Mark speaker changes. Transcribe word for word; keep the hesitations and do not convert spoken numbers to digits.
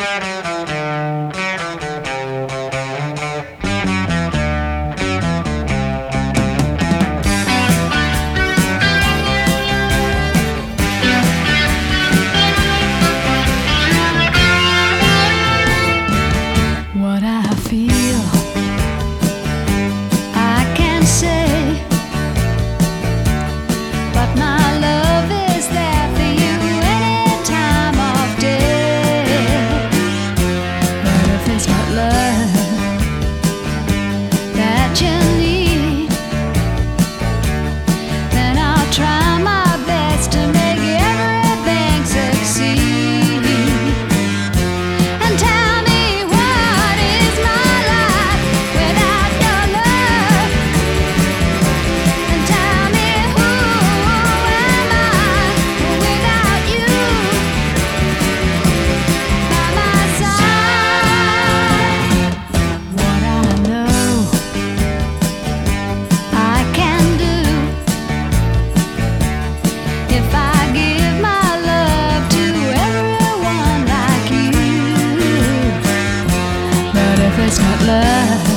Speaker 1: What I feel, I can't say, but my love is there for you any time of day. But if it's not love that you need, then I'll try my best to make everything succeed. And tell me, what is my life without your love? And tell me, who am I without you by my side? What I know I can do if I give my love to everyone like you. But if it's not love